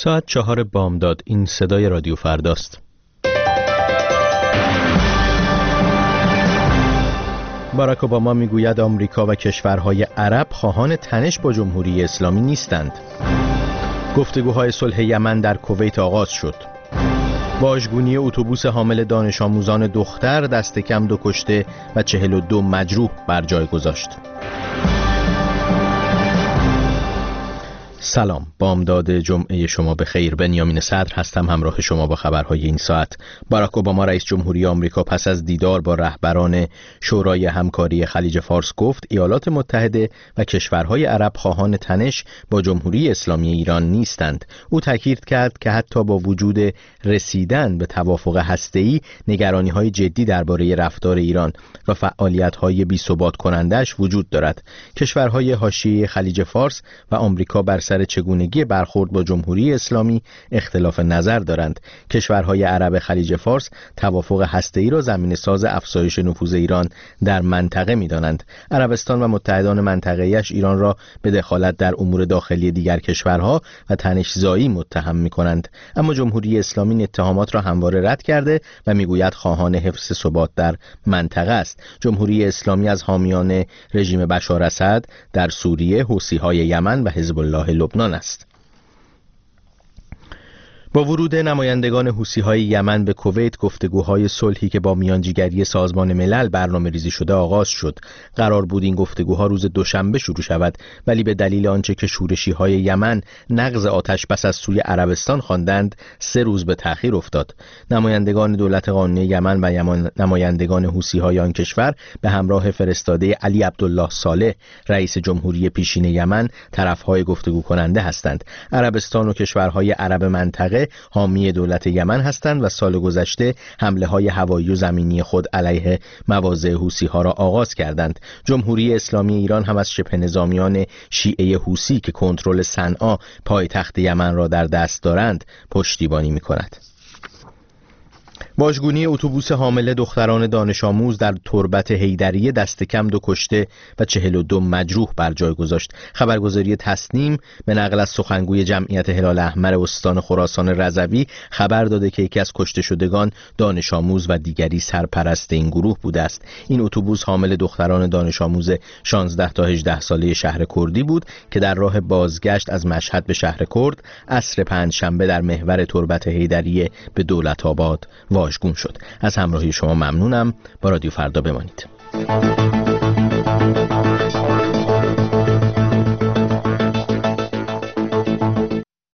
ساعت 4 بامداد. این صدای رادیو فرداست. باراک اوباما میگوید آمریکا و کشورهای عرب خواهان تنش با جمهوری اسلامی نیستند. گفتگوهای صلح یمن در کویت آغاز شد. واژگونی اتوبوس حامل دانش آموزان دختر دست کم 2 کشته و 42 مجروح بر جای گذاشت. سلام، بامداد جمعه شما بخیر. بنیامین صدر هستم، همراه شما با خبرهای این ساعت. باراک اوباما رئیس جمهوری آمریکا پس از دیدار با رهبران شورای همکاری خلیج فارس گفت ایالات متحده و کشورهای عرب خواهان تنش با جمهوری اسلامی ایران نیستند. او تاکید کرد که حتی با وجود رسیدن به توافق هسته‌ای نگرانی‌های جدی درباره رفتار ایران و فعالیت‌های بی‌ثبات کننده‌اش وجود دارد. کشورهای حاشیه خلیج فارس و آمریکا بر سر چگونگی برخورد با جمهوری اسلامی اختلاف نظر دارند. کشورهای عرب خلیج فارس توافق هسته‌ای را زمینه‌ساز افزایش نفوذ ایران در منطقه می‌دانند. عربستان و متحدان منطقه‌ایش ایران را به دخالت در امور داخلی دیگر کشورها و تنش‌زایی متهم می‌کنند. اما جمهوری اسلامی این اتهامات را همواره رد کرده و می‌گوید خواهان حفظ ثبات در منطقه است. جمهوری اسلامی از حامیان رژیم بشار اسد در سوریه، حوثی‌های یمن و حزب الله لبنان است. با ورود نمایندگان حوثی‌های یمن به کویت، گفتگوهای صلحی که با میانجیگری سازمان ملل برنامه‌ریزی شده آغاز شد. قرار بود این گفتگوها روز دوشنبه شروع شود، ولی به دلیل آنچه که شورشی‌های یمن نقض آتش بس از سوی عربستان خواندند 3 روز به تأخیر افتاد. نمایندگان دولت قانونی یمن و نمایندگان حوثی‌های آن کشور به همراه فرستاده علی عبدالله صالح رئیس جمهوری پیشین یمن طرف‌های گفتگو کننده هستند. عربستان و کشورهای عرب منطقه حامی دولت یمن هستند و سال گذشته حمله‌های هوایی و زمینی خود علیه مواضع حوثی‌ها را آغاز کردند. جمهوری اسلامی ایران هم از شبه نظامیان شیعه حوثی که کنترل صنعا پایتخت یمن را در دست دارند پشتیبانی می‌کند. واژگونی اتوبوس حامل دختران دانش آموز در تربت حیدریه دست کم 2 کشته و 42 مجروح بر جای گذاشت. خبرگزاری تسنیم به نقل از سخنگوی جمعیت هلال احمر استان خراسان رضوی خبر داده که یکی از کشته شدگان دانش آموز و دیگری سرپرست این گروه بوده است. این اتوبوس حامل دختران دانش آموز 16 تا 18 ساله شهر کردی بود که در راه بازگشت از مشهد به شهر کرد عصر پنجشنبه در محور تربت حیدریه به دولت‌آباد واژگون شد. از همراهی شما ممنونم. با رادیو فردا بمانید.